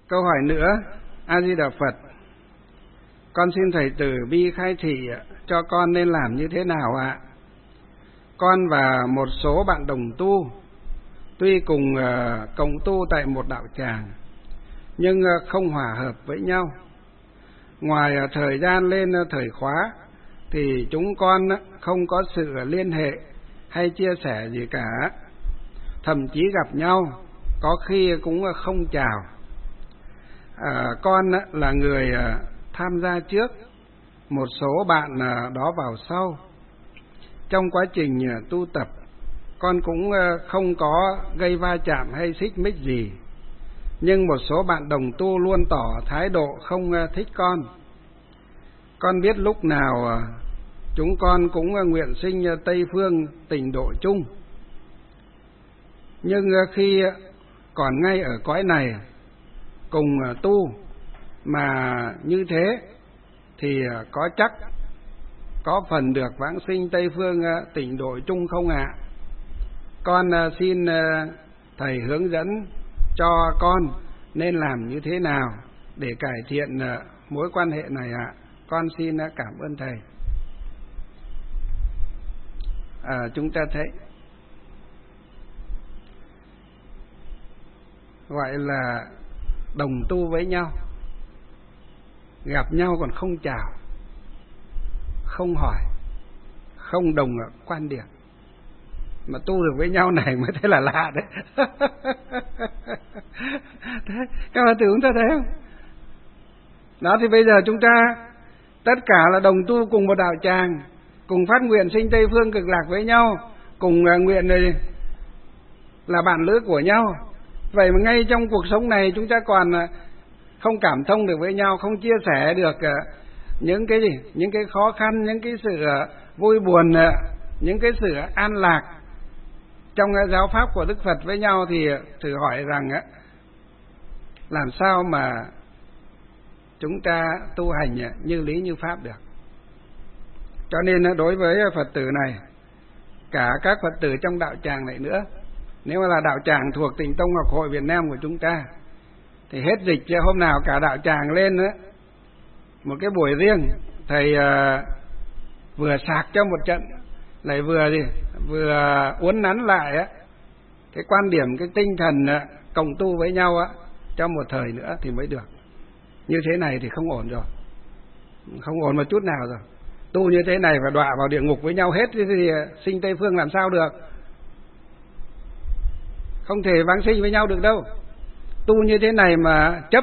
Câu hỏi nữa. A Di Đà Phật, con xin thầy từ bi khai thị cho con nên làm như thế nào ạ? Con và một số bạn đồng tu tuy cùng cộng tu tại một đạo tràng nhưng không hòa hợp với nhau. Ngoài thời gian lên thời khóa thì chúng con không có sự liên hệ hay chia sẻ gì cả, thậm chí gặp nhau có khi cũng không chào. Con là người tham gia trước, một số bạn đó vào sau. Trong quá trình tu tập, con cũng không có gây va chạm hay xích mích gì, nhưng một số bạn đồng tu luôn tỏ thái độ không thích con. Con biết lúc nào chúng con cũng nguyện sinh Tây Phương Tịnh Độ chung, nhưng khi còn ngay ở cõi này cùng tu mà như thế thì có chắc có phần được vãng sinh Tây Phương Tịnh Độ chung không ạ? Con xin thầy hướng dẫn cho con nên làm như thế nào để cải thiện mối quan hệ này ạ. Con xin cảm ơn thầy. Chúng ta thấy gọi là đồng tu với nhau, gặp nhau còn không chào, không hỏi, không đồng quan điểm, mà tu được với nhau này mới thấy là lạ đấy. Các bạn tưởng ta thấy không? Đó, thì bây giờ chúng ta tất cả là đồng tu cùng một đạo tràng, cùng phát nguyện sinh Tây Phương Cực Lạc với nhau, cùng nguyện này là bạn lữ của nhau. Vậy mà ngay trong cuộc sống này chúng ta còn không cảm thông được với nhau, không chia sẻ được những cái gì, những cái khó khăn, những cái sự vui buồn, những cái sự an lạc trong giáo pháp của Đức Phật với nhau, thì thử hỏi rằng làm sao mà chúng ta tu hành như lý như pháp được. Cho nên đối với Phật tử này, cả các Phật tử trong đạo tràng này nữa, nếu mà là đạo tràng thuộc Tịnh Tông Học Hội Việt Nam của chúng ta, thì hết dịch hôm nào cả đạo tràng lên một cái buổi riêng, thầy vừa sạc cho một trận, lại vừa uốn nắn lại cái quan điểm, cái tinh thần cộng tu với nhau trong một thời nữa thì mới được. Như thế này thì không ổn rồi, không ổn một chút nào rồi. Tu như thế này và đọa vào địa ngục với nhau hết thì sinh Tây Phương làm sao được? Không thể vãng sinh với nhau được đâu. Tu như thế này mà chấp,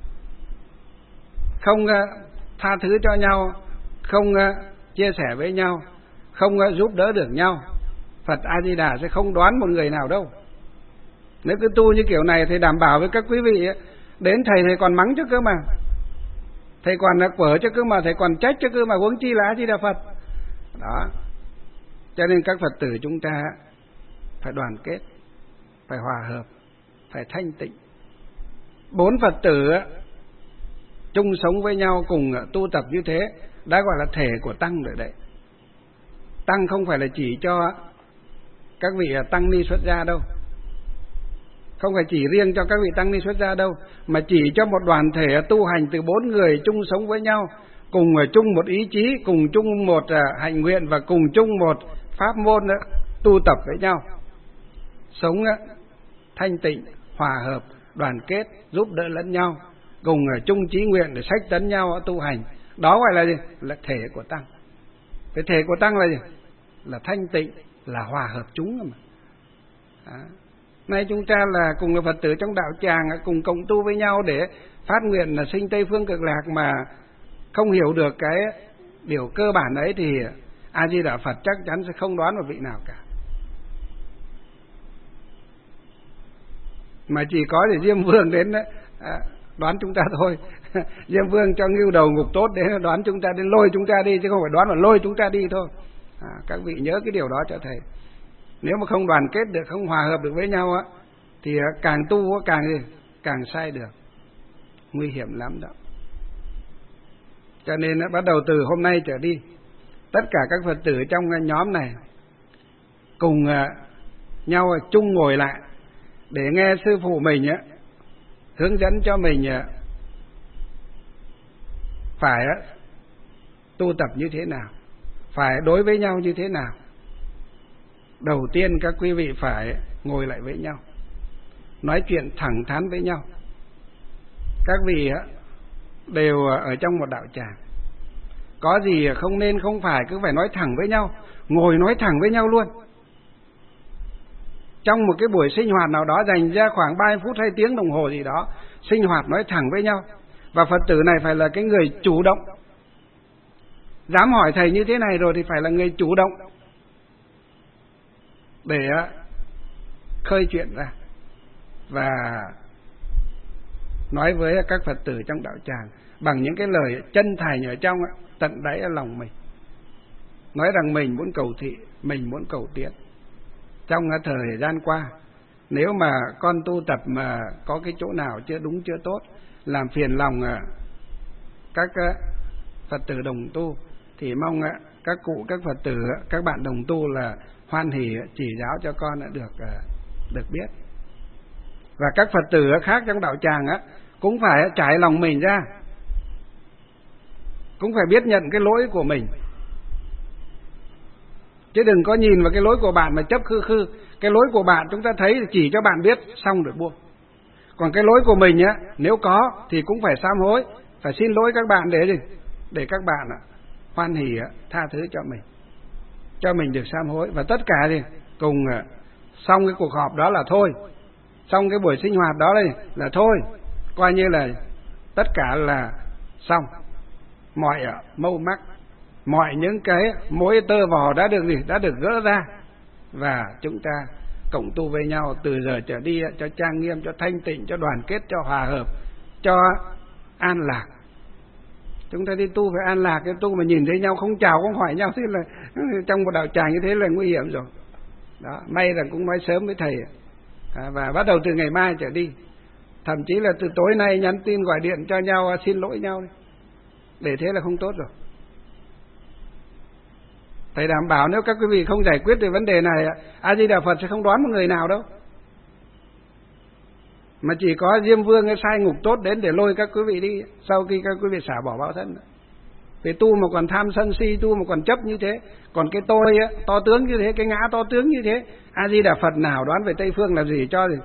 không tha thứ cho nhau, không chia sẻ với nhau, không giúp đỡ được nhau, Phật A Di Đà sẽ không đoán một người nào đâu. Nếu cứ tu như kiểu này thì đảm bảo với các quý vị đến thầy còn mắng chứ cơ mà, thầy còn quở chứ cơ mà, thầy còn trách chứ cơ mà, huống chi là A Di Đà Phật. Đó, cho nên các Phật tử chúng ta phải đoàn kết, phải hòa hợp, phải thanh tịnh. 4 Phật tử chung sống với nhau, cùng tu tập như thế đã gọi là thể của Tăng rồi đấy. Tăng không phải là chỉ cho các vị tăng ni xuất gia đâu, không phải chỉ riêng cho các vị tăng ni xuất gia đâu, mà chỉ cho một đoàn thể tu hành từ 4 người chung sống với nhau, cùng chung một ý chí, cùng chung một hạnh nguyện và cùng chung một pháp môn tu tập với nhau, sống thanh tịnh, hòa hợp, đoàn kết, giúp đỡ lẫn nhau, cùng chung chí nguyện để sách tấn nhau tu hành. Đó gọi là gì? Là thể của Tăng. Cái thể của Tăng là gì? Là thanh tịnh, là hòa hợp chúng mà. Đó. Nay chúng ta là cùng là Phật tử trong đạo tràng, cùng cộng tu với nhau để phát nguyện là sinh Tây Phương Cực Lạc, mà không hiểu được cái điều cơ bản ấy thì A Di Đà Phật chắc chắn sẽ không đoán một vị nào cả, mà chỉ có để Diêm Vương đến đoán chúng ta thôi. Diêm Vương cho ngưu đầu ngục tốt đến đoán chúng ta, đến lôi chúng ta đi, chứ không phải đoán mà lôi chúng ta đi thôi. Các vị nhớ cái điều đó cho thầy. Nếu mà không đoàn kết được, không hòa hợp được với nhau thì càng tu càng sai được, nguy hiểm lắm đó. Cho nên bắt đầu từ hôm nay trở đi, tất cả các Phật tử trong nhóm này cùng nhau chung ngồi lại để nghe sư phụ mình hướng dẫn cho mình phải tu tập như thế nào, phải đối với nhau như thế nào. Đầu tiên các quý vị phải ngồi lại với nhau, nói chuyện thẳng thắn với nhau. Các vị đều ở trong một đạo tràng, có gì không nên không phải cứ phải nói thẳng với nhau, ngồi nói thẳng với nhau luôn. Trong một cái buổi sinh hoạt nào đó dành ra khoảng 30 phút hay tiếng đồng hồ gì đó, sinh hoạt nói thẳng với nhau. Và Phật tử này phải là cái người chủ động. Dám hỏi thầy như thế này rồi thì phải là người chủ động để khơi chuyện ra và nói với các Phật tử trong đạo tràng bằng những cái lời chân thành ở trong tận đáy lòng mình. Nói rằng mình muốn cầu thị, mình muốn cầu tiến. Trong thời gian qua, nếu mà con tu tập mà có cái chỗ nào chưa đúng chưa tốt, làm phiền lòng các Phật tử đồng tu, thì mong các cụ, các Phật tử, các bạn đồng tu là hoan hỉ chỉ giáo cho con được biết. Và các Phật tử khác trong đạo tràng cũng phải trải lòng mình ra, cũng phải biết nhận cái lỗi của mình, chứ đừng có nhìn vào cái lỗi của bạn mà chấp khư. Cái lỗi của bạn chúng ta thấy chỉ cho bạn biết xong rồi buông. Còn cái lỗi của mình nếu có thì cũng phải sám hối, phải xin lỗi các bạn để các bạn hoan hỉ tha thứ cho mình được sám hối. Và tất cả thì cùng xong cái cuộc họp đó là thôi, xong cái buổi sinh hoạt đó là thôi, coi như là tất cả là xong. Mọi mâu mắc, mọi những cái mối tơ vò đã được gỡ ra, và chúng ta cộng tu với nhau từ giờ trở đi cho trang nghiêm, cho thanh tịnh, cho đoàn kết, cho hòa hợp, cho an lạc. Chúng ta đi tu phải an lạc, cái tu mà nhìn thấy nhau không chào không hỏi nhau thế là trong một đạo tràng như thế là nguy hiểm rồi. Đó, may rằng cũng nói sớm với thầy, và bắt đầu từ ngày mai trở đi, thậm chí là từ tối nay nhắn tin gọi điện cho nhau xin lỗi nhau đi. Để thế là không tốt rồi. Thầy đảm bảo nếu các quý vị không giải quyết được vấn đề này, A Di Đà Phật sẽ không đoán một người nào đâu, mà chỉ có Diêm Vương sai ngục tốt đến để lôi các quý vị đi sau khi các quý vị xả bỏ báo thân. Vì tu mà còn tham sân si, tu mà còn chấp như thế, còn cái tôi to tướng như thế, cái ngã to tướng như thế, A Di Đà Phật nào đoán về Tây Phương làm gì cho gì.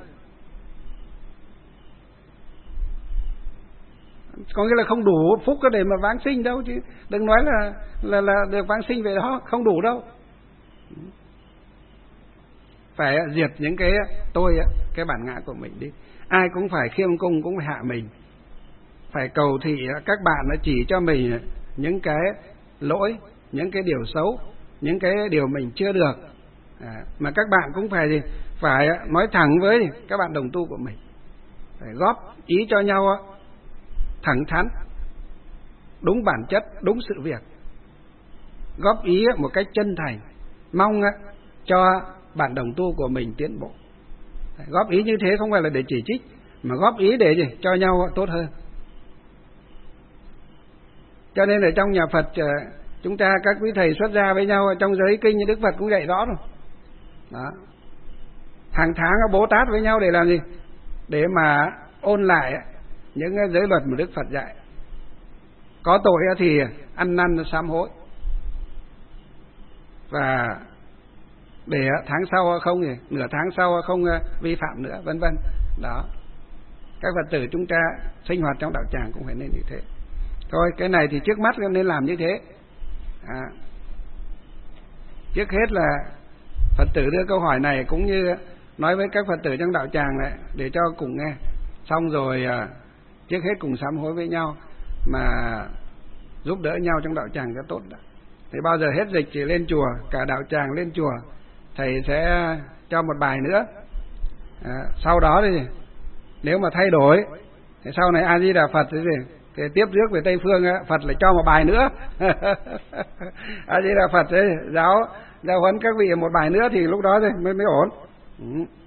Có nghĩa là không đủ phúc để mà vãng sinh đâu, chứ đừng nói là được vãng sinh về đó, không đủ đâu. Phải diệt những cái tôi, cái bản ngã của mình đi. Ai cũng phải khiêm cung, cũng phải hạ mình, phải cầu thị các bạn chỉ cho mình những cái lỗi, những cái điều xấu, những cái điều mình chưa được, mà các bạn cũng phải nói thẳng với các bạn đồng tu của mình, phải góp ý cho nhau thẳng thắn, đúng bản chất, đúng sự việc, góp ý một cách chân thành, mong cho bạn đồng tu của mình tiến bộ. Góp ý như thế không phải là để chỉ trích, mà góp ý để cho nhau tốt hơn. Cho nên ở trong nhà Phật chúng ta, các quý thầy xuất gia với nhau trong giới kinh như Đức Phật cũng dạy rõ rồi. Đó. Hàng tháng Bồ Tát với nhau để làm gì? Để mà ôn lại những giới luật mà Đức Phật dạy. Có tội thì ăn năn sám hối, và để tháng sau không thì nửa tháng sau không vi phạm nữa, vân vân. Đó. Các Phật tử chúng ta sinh hoạt trong đạo tràng cũng phải nên như thế. Thôi cái này thì trước mắt nên làm như thế. Trước hết là Phật tử đưa câu hỏi này cũng như nói với các Phật tử trong đạo tràng này để cho cùng nghe. Xong rồi trước hết cùng sám hối với nhau mà giúp đỡ nhau trong đạo tràng cho tốt. Thì bao giờ hết dịch thì lên chùa, cả đạo tràng lên chùa, thầy sẽ cho một bài nữa. Sau đó thì nếu mà thay đổi thì sau này A Di Đà Phật thì tiếp rước về Tây Phương Phật lại cho một bài nữa. A Di Đà Phật giáo huấn các vị một bài nữa thì lúc đó thì mới ổn.